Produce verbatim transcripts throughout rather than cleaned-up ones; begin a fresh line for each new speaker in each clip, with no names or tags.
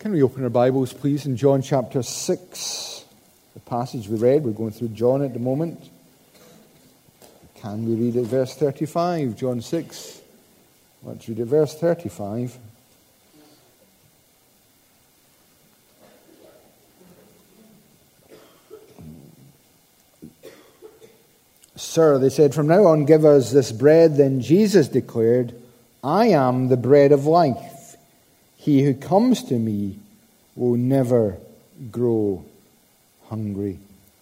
Can we open our Bibles, please, in John chapter six? The passage we read, we're going through John at the moment. Can we read it, verse thirty-five? John six. Let's read it, verse thirty-five. Sir, they said, from now on give us this bread. Then Jesus declared, I am the bread of life. He who comes to me will never grow hungry.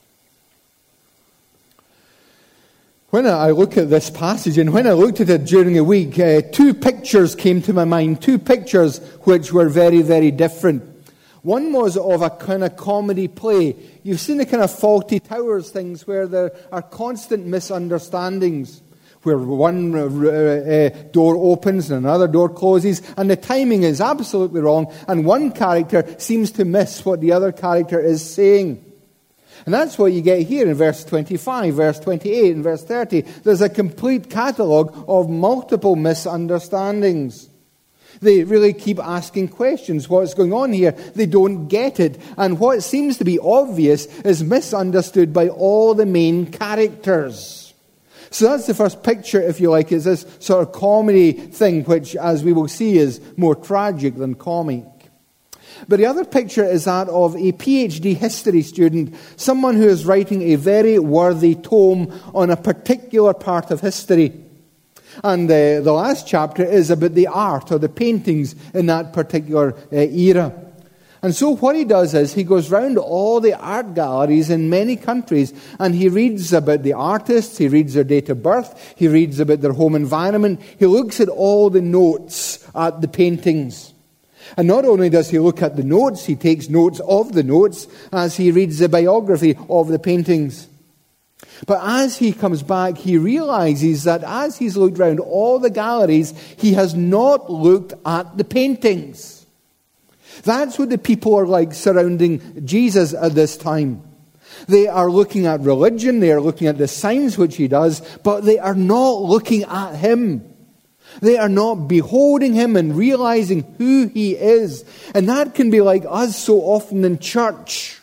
When I look at this passage, and when I looked at it during the week, uh, two pictures came to my mind, two pictures which were very, very different. One was of a kind of comedy play. You've seen the kind of Faulty Towers things where there are constant misunderstandings, where one uh, uh, door opens and another door closes, and the timing is absolutely wrong, and one character seems to miss what the other character is saying. And that's what you get here in verse twenty-five, verse twenty-eight, and verse thirty. There's a complete catalogue of multiple misunderstandings. They really keep asking questions. What's going on here? They don't get it. And what seems to be obvious is misunderstood by all the main characters. So that's the first picture, if you like, is this sort of comedy thing, which, as we will see, is more tragic than comic. But the other picture is that of a PhD history student, someone who is writing a very worthy tome on a particular part of history. And uh, the last chapter is about the art or the paintings in that particular uh, era. And so what he does is he goes round all the art galleries in many countries and he reads about the artists, he reads their date of birth, he reads about their home environment, he looks at all the notes at the paintings. And not only does he look at the notes, he takes notes of the notes as he reads the biography of the paintings. But as he comes back, he realizes that as he's looked round all the galleries, he has not looked at the paintings. That's what the people are like surrounding Jesus at this time. They are looking at religion, they are looking at the signs which he does, but they are not looking at him. They are not beholding him and realizing who he is. And that can be like us so often in church.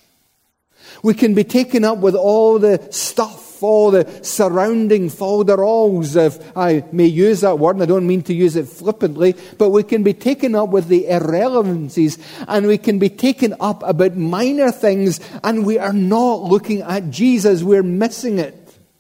We can be taken up with all the stuff, all the surrounding folderols, if I may use that word, and I don't mean to use it flippantly, but we can be taken up with the irrelevancies, and we can be taken up about minor things, and we are not looking at Jesus, we're missing it.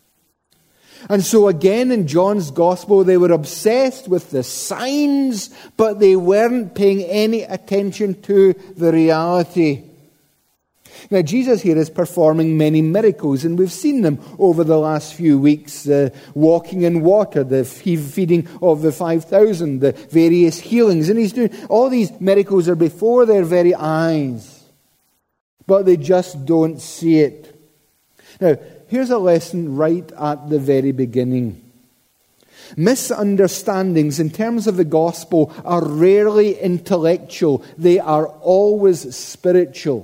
And so again in John's Gospel, they were obsessed with the signs, but they weren't paying any attention to the reality. Now, Jesus here is performing many miracles, and we've seen them over the last few weeks. Uh, walking in water, the feeding of the five thousand, the various healings. And he's doing all these miracles are before their very eyes. But they just don't see it. Now, here's a lesson right at the very beginning. Misunderstandings in terms of the gospel are rarely intellectual. They are always spiritual.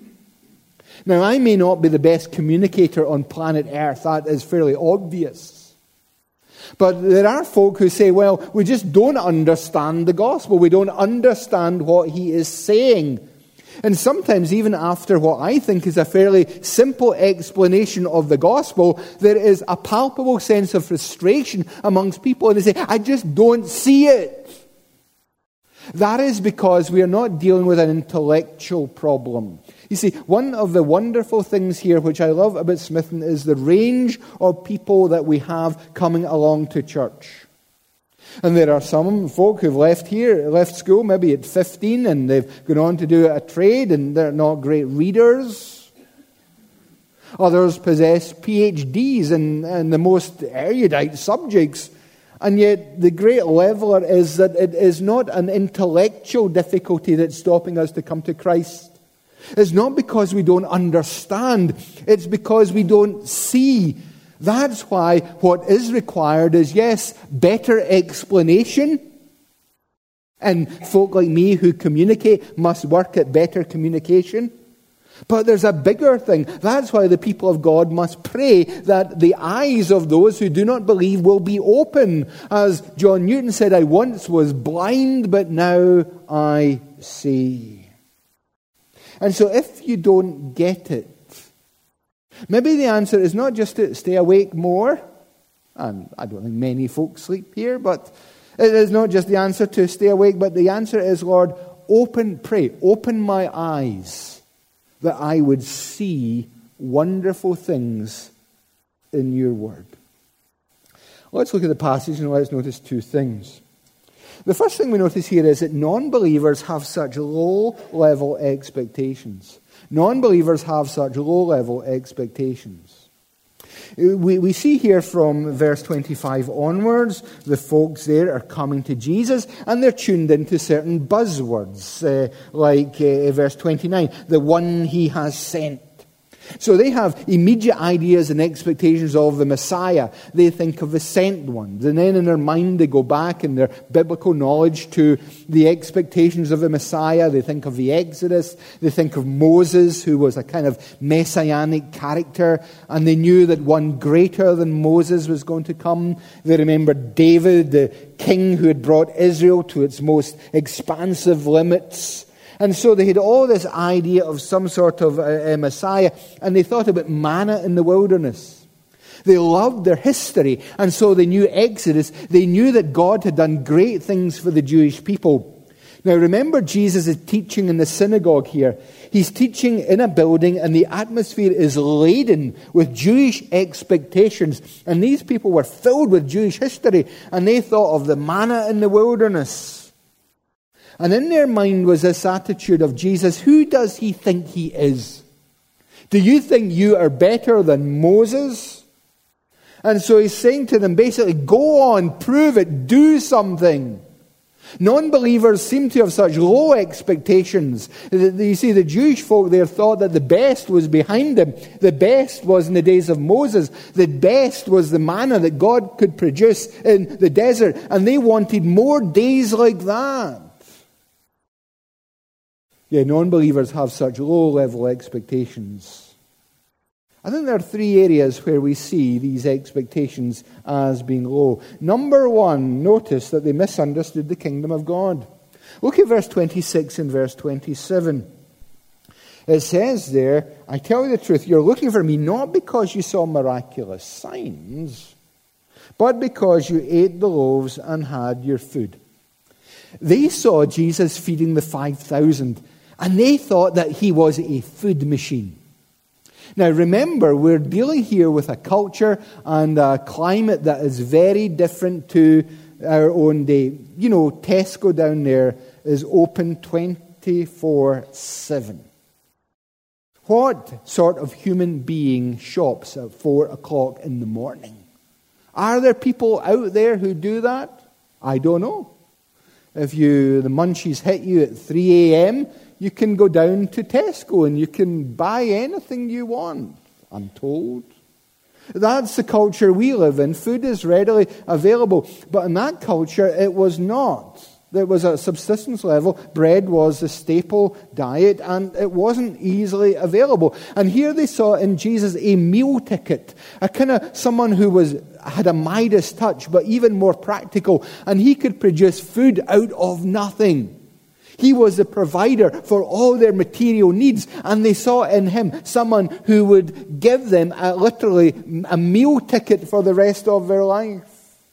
Now, I may not be the best communicator on planet Earth. That is fairly obvious. But there are folk who say, well, we just don't understand the gospel. We don't understand what he is saying. And sometimes, even after what I think is a fairly simple explanation of the gospel, there is a palpable sense of frustration amongst people. And they say, I just don't see it. That is because we are not dealing with an intellectual problem. You see, one of the wonderful things here, which I love about Smithen, is the range of people that we have coming along to church. And there are some folk who've left here, left school maybe at fifteen, and they've gone on to do a trade, and they're not great readers. Others possess P H Ds in, in the most erudite subjects. And yet the great leveler is that it is not an intellectual difficulty that's stopping us to come to Christ. It's not because we don't understand. It's because we don't see. That's why what is required is, yes, better explanation. And folk like me who communicate must work at better communication. But there's a bigger thing. That's why the people of God must pray that the eyes of those who do not believe will be open. As John Newton said, I once was blind, but now I see. And so if you don't get it, maybe the answer is not just to stay awake more, and I don't think many folks sleep here, but it is not just the answer to stay awake, but the answer is, Lord, open, pray, open my eyes that I would see wonderful things in your word. Let's look at the passage and let's notice two things. The first thing we notice here is that non-believers have such low-level expectations. Non-believers have such low-level expectations. We, we see here from verse twenty-five onwards, the folks there are coming to Jesus and they're tuned into certain buzzwords, uh, like uh, verse twenty-nine, the one he has sent. So they have immediate ideas and expectations of the Messiah. They think of the sent one. And then in their mind they go back in their biblical knowledge to the expectations of the Messiah. They think of the Exodus. They think of Moses, who was a kind of messianic character. And they knew that one greater than Moses was going to come. They remembered David, the king who had brought Israel to its most expansive limits. And so they had all this idea of some sort of a, a Messiah, and they thought about manna in the wilderness. They loved their history, and so they knew Exodus. They knew that God had done great things for the Jewish people. Now remember, Jesus is teaching in the synagogue here. He's teaching in a building, and the atmosphere is laden with Jewish expectations. And these people were filled with Jewish history, and they thought of the manna in the wilderness. And in their mind was this attitude of Jesus. Who does he think he is? Do you think you are better than Moses? And so he's saying to them, basically, go on, prove it, do something. Non-believers seem to have such low expectations. You see, the Jewish folk there thought that the best was behind them. The best was in the days of Moses. The best was the manna that God could produce in the desert. And they wanted more days like that. Yeah, non-believers have such low-level expectations. I think there are three areas where we see these expectations as being low. Number one, notice that they misunderstood the kingdom of God. Look at verse twenty-six and verse twenty-seven. It says there, I tell you the truth, you're looking for me not because you saw miraculous signs, but because you ate the loaves and had your food. They saw Jesus feeding the five thousand. And they thought that he was a food machine. Now remember, we're dealing here with a culture and a climate that is very different to our own day. You know, Tesco down there is open twenty-four seven. What sort of human being shops at four o'clock in the morning? Are there people out there who do that? I don't know. If you the munchies hit you at three a.m., you can go down to Tesco and you can buy anything you want, I'm told. That's the culture we live in. Food is readily available. But in that culture, it was not. There was a subsistence level. Bread was the staple diet, and it wasn't easily available. And here they saw in Jesus a meal ticket, a kind of someone who was had a Midas touch, but even more practical. And he could produce food out of nothing. He was the provider for all their material needs, and they saw in him someone who would give them a, literally a meal ticket for the rest of their life.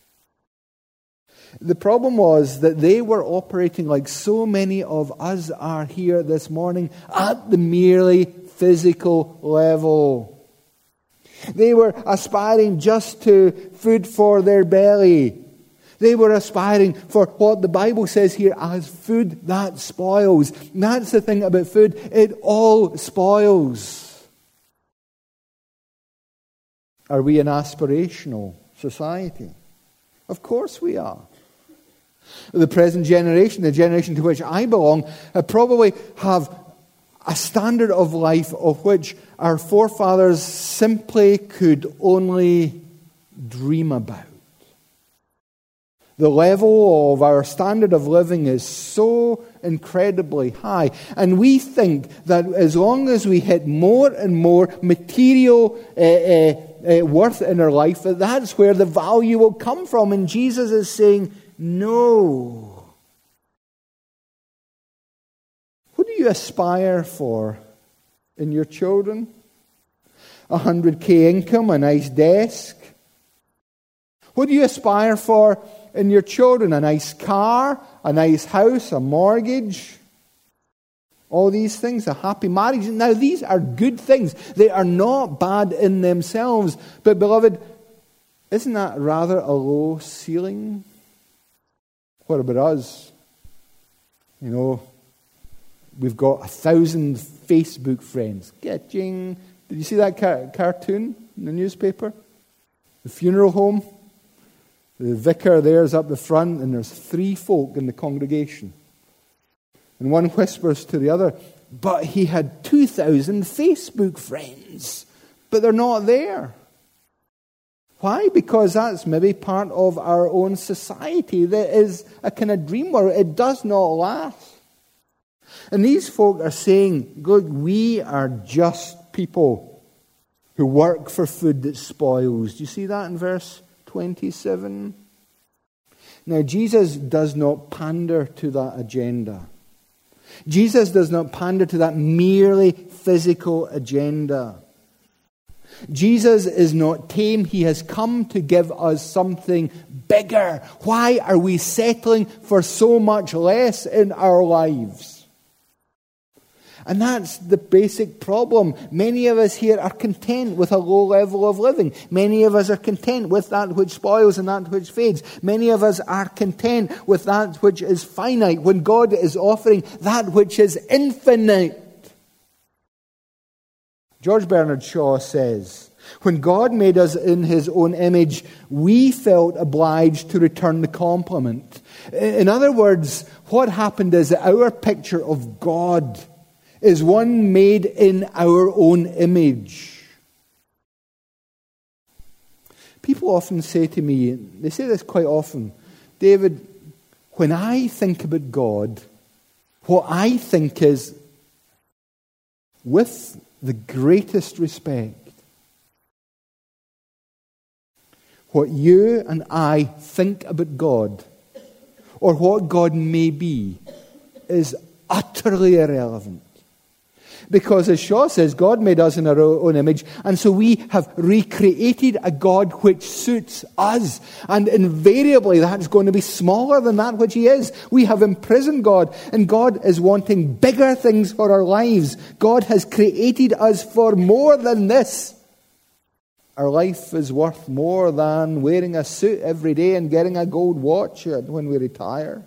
The problem was that they were operating like so many of us are here this morning at the merely physical level. They were aspiring just to food for their belly. They were aspiring for what the Bible says here as food that spoils. And that's the thing about food. It all spoils. Are we an aspirational society? Of course we are. The present generation, the generation to which I belong, uh, probably have a standard of life of which our forefathers simply could only dream about. The level of our standard of living is so incredibly high. And we think that as long as we hit more and more material uh, uh, uh, worth in our life, that that's where the value will come from. And Jesus is saying, no. What do you aspire for in your children? A one hundred K income, a nice desk? What do you aspire for in your children? A nice car, a nice house, a mortgage? All these things, a happy marriage. Now, these are good things. They are not bad in themselves. But, beloved, isn't that rather a low ceiling? What about us? You know, we've got a thousand Facebook friends. Getting. Did you see that car- cartoon in the newspaper? The funeral home. The vicar there's up the front, and there's three folk in the congregation. And one whispers to the other, but he had two thousand Facebook friends, but they're not there. Why? Because that's maybe part of our own society that is a kind of dream world. It does not last. And these folk are saying, look, we are just people who work for food that spoils. Do you see that in verse twenty-seven? Now, Jesus does not pander to that agenda. Jesus does not pander to that merely physical agenda. Jesus is not tame. He has come to give us something bigger. Why are we settling for so much less in our lives? And that's the basic problem. Many of us here are content with a low level of living. Many of us are content with that which spoils and that which fades. Many of us are content with that which is finite, when God is offering that which is infinite. George Bernard Shaw says, when God made us in His own image, we felt obliged to return the compliment. In other words, what happened is that our picture of God is one made in our own image. People often say to me, they say this quite often, David, when I think about God, what I think is, with the greatest respect, what you and I think about God, or what God may be, is utterly irrelevant. Because as Shaw says, God made us in our own image, and so we have recreated a God which suits us. And invariably that's going to be smaller than that which He is. We have imprisoned God, and God is wanting bigger things for our lives. God has created us for more than this. Our life is worth more than wearing a suit every day and getting a gold watch when we retire.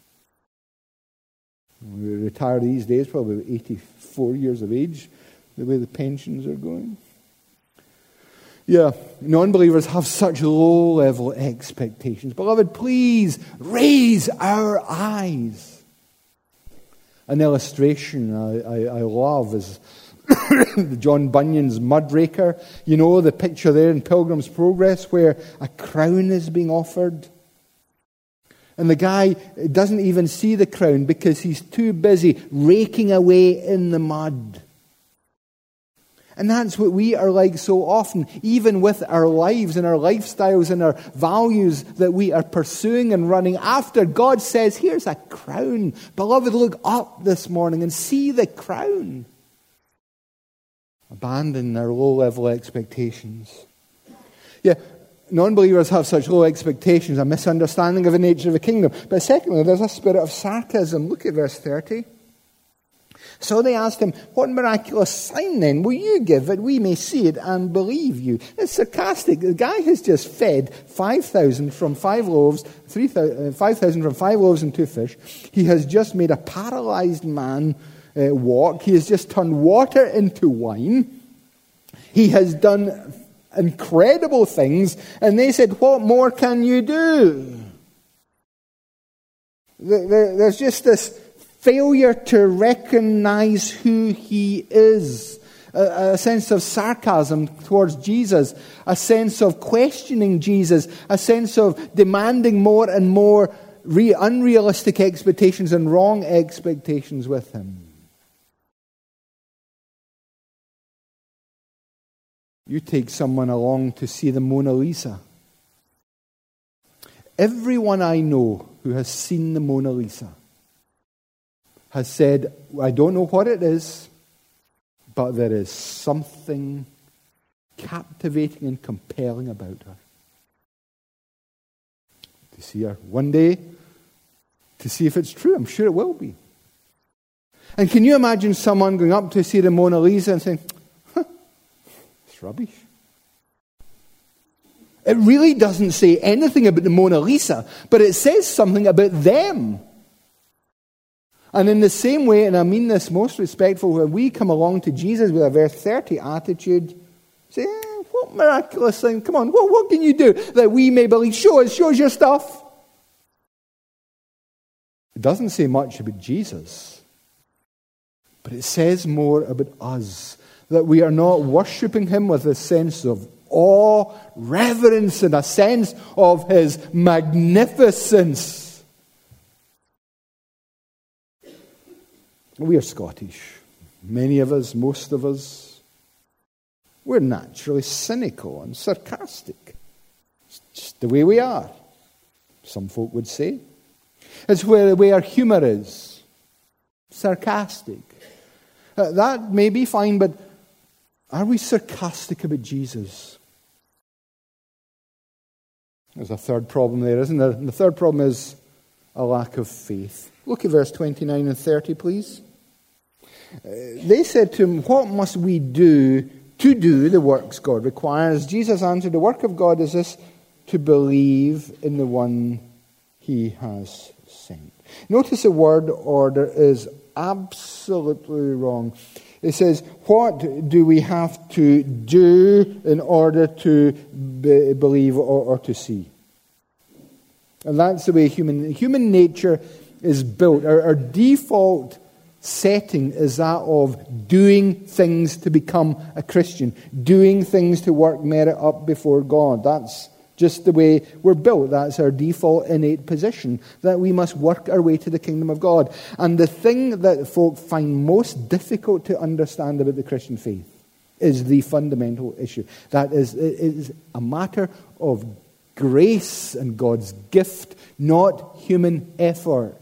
We retire these days, probably eighty-four years of age, the way the pensions are going. Yeah, non-believers have such low-level expectations. Beloved, please raise our eyes. An illustration I, I, I love is John Bunyan's Mudraker. You know, the picture there in Pilgrim's Progress where a crown is being offered. And the guy doesn't even see the crown because he's too busy raking away in the mud. And that's what we are like so often, even with our lives and our lifestyles and our values that we are pursuing and running after. God says, here's a crown. Beloved, look up this morning and see the crown. Abandon our low-level expectations. Yeah, non-believers have such low expectations, a misunderstanding of the nature of the kingdom. But secondly, there's a spirit of sarcasm. Look at verse thirty. So they asked him, what miraculous sign then will you give that we may see it and believe you? It's sarcastic. The guy has just fed five thousand from five loaves, three thousand, five thousand from five loaves and two fish. He has just made a paralyzed man uh, walk. He has just turned water into wine. He has done incredible things. And they said, what more can you do? There's just this failure to recognize who He is. A, a sense of sarcasm towards Jesus. A sense of questioning Jesus. A sense of demanding more and more re- unrealistic expectations and wrong expectations with Him. You take someone along to see the Mona Lisa. Everyone I know who has seen the Mona Lisa has said, I don't know what it is, but there is something captivating and compelling about her. To see her one day, to see if it's true. I'm sure it will be. And can you imagine someone going up to see the Mona Lisa and saying, huh, it's rubbish. It really doesn't say anything about the Mona Lisa, but it says something about them. And in the same way, and I mean this most respectful, when we come along to Jesus with a verse thirty attitude, say, eh, what miraculous thing, come on, what, what can you do that we may believe? Show us, show us your stuff. It doesn't say much about Jesus, but it says more about us, that we are not worshipping him with a sense of awe, reverence, and a sense of his magnificence. We are Scottish. Many of us, most of us, we're naturally cynical and sarcastic. It's just the way we are, some folk would say. It's where the way our humour is. Sarcastic. Uh, that may be fine, but are we sarcastic about Jesus? There's a third problem there, isn't there? And the third problem is a lack of faith. Look at verse twenty-nine and thirty, please. Uh, they said to him, what must we do to do the works God requires? Jesus answered, the work of God is this, to believe in the one he has sent. Notice the word order is absolutely wrong. It says, what do we have to do in order to be, believe or, or to see? And that's the way human human nature is built. Our, our default setting is that of doing things to become a Christian, doing things to work merit up before God. That's just the way we're built. That's our default innate position, that we must work our way to the kingdom of God. And the thing that folk find most difficult to understand about the Christian faith is the fundamental issue. That is, it is a matter of grace and God's gift, not human effort.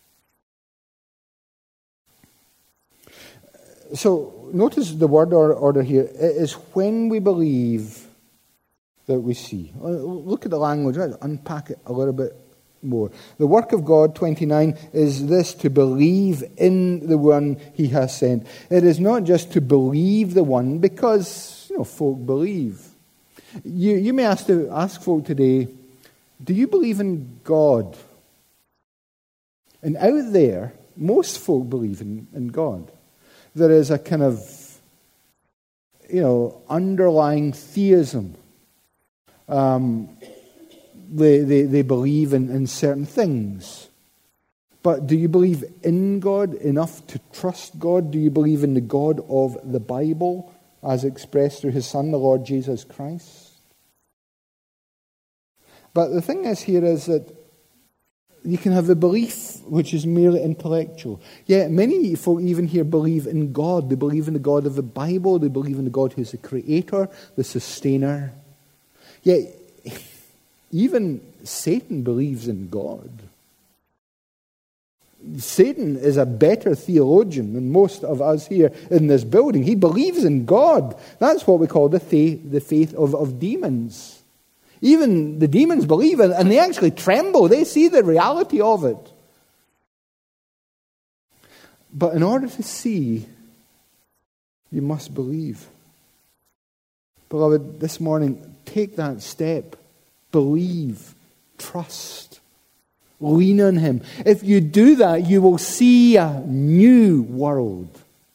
So notice the word order here. It is when we believe that we see. Look at the language. Let's unpack it a little bit more. The work of God, twenty-nine, is this, to believe in the one he has sent. It is not just to believe the one because, you know, folk believe. You, you may ask, to, ask folk today, do you believe in God? And out there, most folk believe in, in God. There is a kind of, you know, underlying theism. Um, they, they, they believe in, in certain things. But do you believe in God enough to trust God? Do you believe in the God of the Bible as expressed through his Son, the Lord Jesus Christ? But the thing is here is that you can have a belief which is merely intellectual. Yet many folk even here believe in God. They believe in the God of the Bible. They believe in the God who's the creator, the sustainer. Yet even Satan believes in God. Satan is a better theologian than most of us here in this building. He believes in God. That's what we call the faith, the faith of, of demons. Even the demons believe it, and they actually tremble. They see the reality of it. But in order to see, you must believe. Beloved, this morning, take that step. Believe. Trust. Lean on him. If you do that, you will see a new world.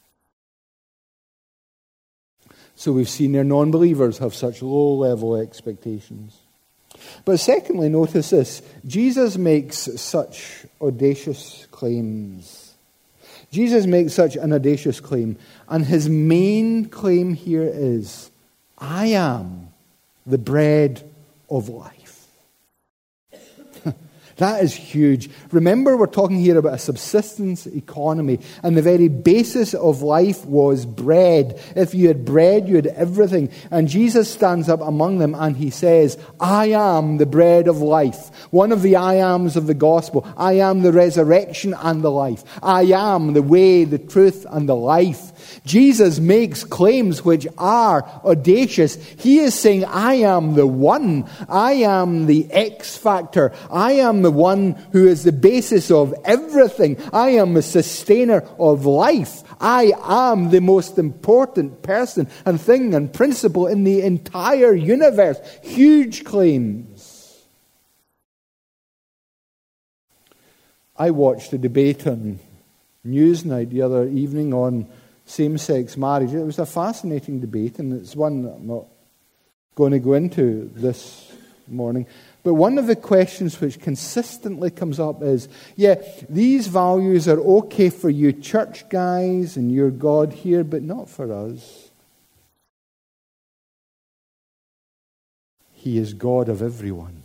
So we've seen their non-believers have such low-level expectations. But secondly, notice this. Jesus makes such audacious claims. Jesus makes such an audacious claim. And his main claim here is, I am the bread of life. That is huge. Remember, we're talking here about a subsistence economy, and the very basis of life was bread. If you had bread, you had everything. And Jesus stands up among them and he says, I am the bread of life. One of the I ams of the gospel. I am the resurrection and the life. I am the way, the truth, and the life. Jesus makes claims which are audacious. He is saying, I am the one. I am the X factor. I am the one who is the basis of everything. I am the sustainer of life. I am the most important person and thing and principle in the entire universe. Huge claims. I watched a debate on Newsnight the other evening on same-sex marriage. It was a fascinating debate, and it's one that I'm not going to go into this morning. But one of the questions which consistently comes up is, yeah, these values are okay for you church guys and your God here, but not for us. He is God of everyone.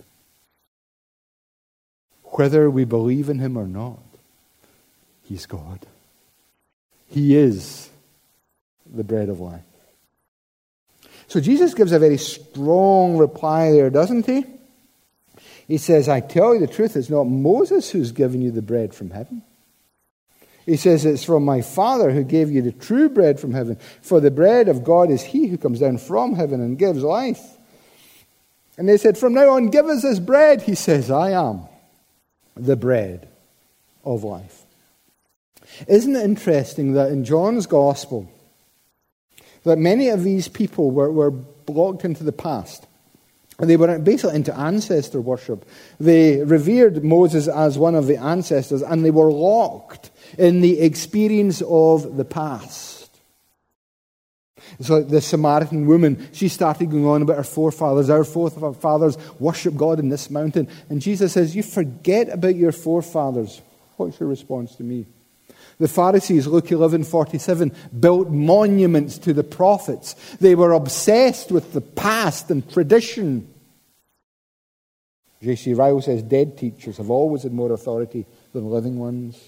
Whether we believe in him or not, he's God. He is the bread of life. So Jesus gives a very strong reply there, doesn't he? He says, I tell you the truth, it's not Moses who's given you the bread from heaven. He says, it's from my Father who gave you the true bread from heaven. For the bread of God is he who comes down from heaven and gives life. And they said, from now on, give us this bread. He says, I am the bread of life. Isn't it interesting that in John's Gospel, that many of these people were, were blocked into the past? They were basically into ancestor worship. They revered Moses as one of the ancestors, and they were locked in the experience of the past. So the Samaritan woman, she started going on about her forefathers. Our forefathers worship God in this mountain. And Jesus says, you forget about your forefathers. What's your response to me? The Pharisees, Luke eleven forty-seven, built monuments to the prophets. They were obsessed with the past and tradition. J C Ryle says dead teachers have always had more authority than living ones.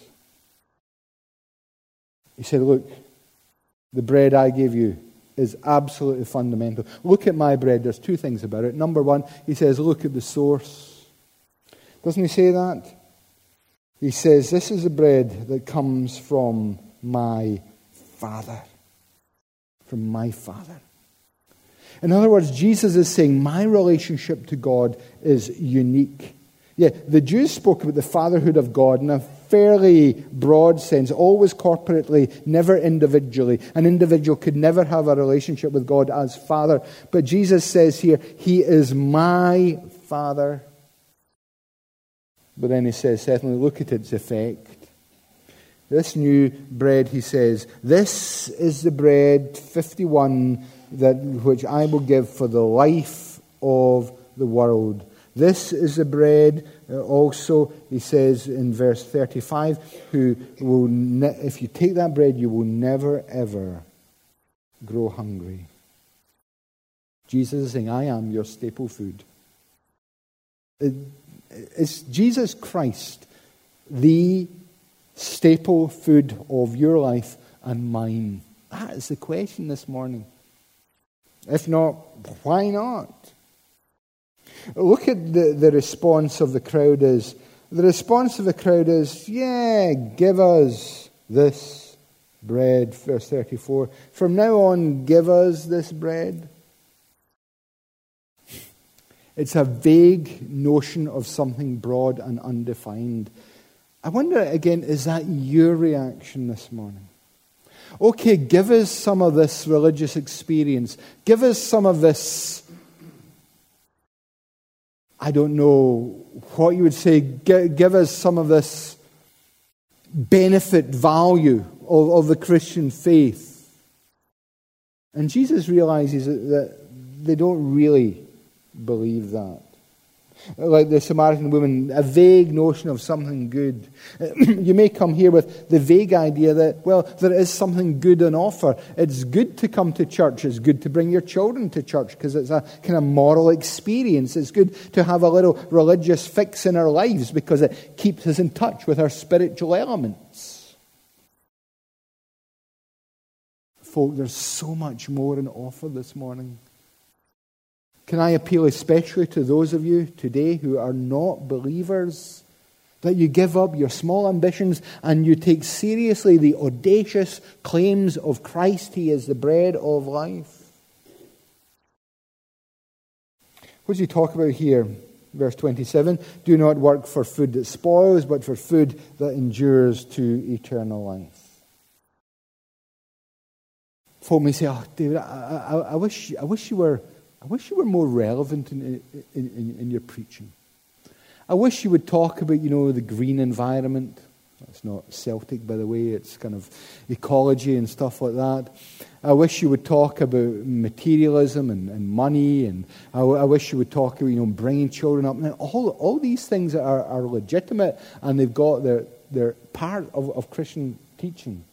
He said, look, the bread I gave you is absolutely fundamental. Look at my bread. There's two things about it. Number one, he says, look at the source. Doesn't he say that? He says, this is the bread that comes from my Father. From my Father. In other words, Jesus is saying, my relationship to God is unique. Yeah, the Jews spoke about the fatherhood of God in a fairly broad sense, always corporately, never individually. An individual could never have a relationship with God as Father. But Jesus says here, he is my Father. But then he says, secondly, look at its effect. This new bread, he says, this is the bread, fifty-one, that which I will give for the life of the world. This is the bread, uh, also, he says in verse thirty-five, who will, ne- if you take that bread, you will never, ever grow hungry. Jesus is saying, I am your staple food. It, Is Jesus Christ the staple food of your life and mine? That is the question this morning. If not, why not? Look at the, the response of the crowd is, the response of the crowd is, yeah, give us this bread, verse thirty-four. From now on, give us this bread. It's a vague notion of something broad and undefined. I wonder, again, is that your reaction this morning? Okay, give us some of this religious experience. Give us some of this, I don't know what you would say, give us some of this benefit value of, of the Christian faith. And Jesus realizes that they don't really believe that. Like the Samaritan woman, a vague notion of something good. You may come here with the vague idea that, well, there is something good on offer. It's good to come to church. It's good to bring your children to church because it's a kind of moral experience. It's good to have a little religious fix in our lives because it keeps us in touch with our spiritual elements. Folk, there's so much more on offer this morning. Can I appeal especially to those of you today who are not believers, that you give up your small ambitions and you take seriously the audacious claims of Christ. He is the bread of life. What does he talk about here? Verse twenty-seven, do not work for food that spoils, but for food that endures to eternal life. Folk may say, oh, David, I, I, I wish I wish you were I wish you were more relevant in, in, in, in your preaching. I wish you would talk about, you know, the green environment. It's not Celtic, by the way. It's kind of ecology and stuff like that. I wish you would talk about materialism and, and money. And I, I wish you would talk about, you know, bringing children up. Now, all, all these things are, are legitimate, and they've got their, their part of, of Christian teaching.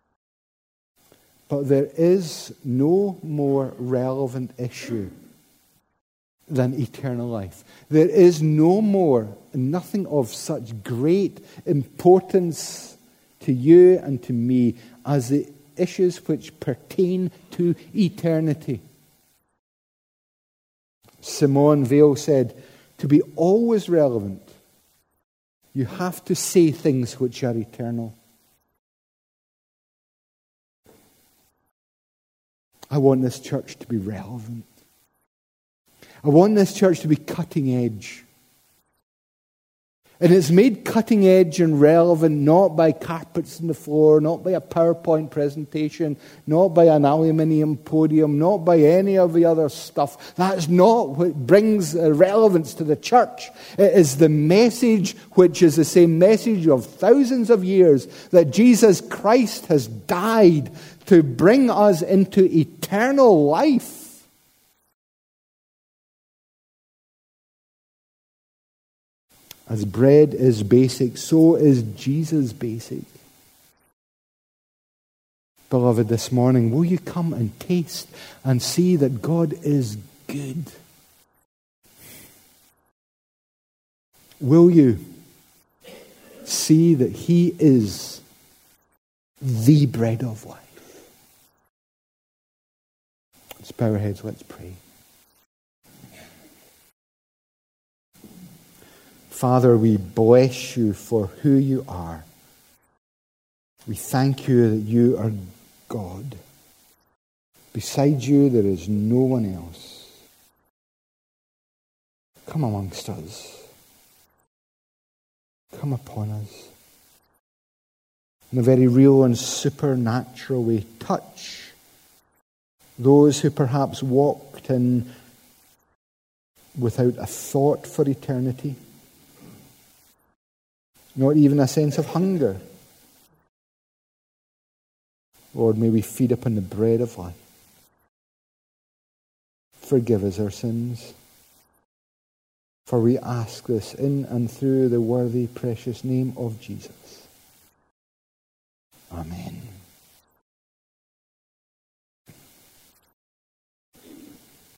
But there is no more relevant issue than eternal life. There is no more, nothing of such great importance to you and to me as the issues which pertain to eternity. Simone Weil said, to be always relevant, you have to say things which are eternal. I want this church to be relevant. I want this church to be cutting edge. And it's made cutting edge and relevant not by carpets on the floor, not by a PowerPoint presentation, not by an aluminium podium, not by any of the other stuff. That's not what brings relevance to the church. It is the message which is the same message of thousands of years, that Jesus Christ has died to bring us into eternal life. As bread is basic, so is Jesus basic. Beloved, this morning, will you come and taste and see that God is good? Will you see that He is the bread of life? Let's bow our heads, let's pray. Father, we bless you for who you are. We thank you that you are God. Beside you, there is no one else. Come amongst us. Come upon us. In a very real and supernatural way, touch those who perhaps walked in without a thought for eternity. Not even a sense of hunger. Lord, may we feed upon the bread of life. Forgive us our sins. For we ask this in and through the worthy, precious name of Jesus. Amen.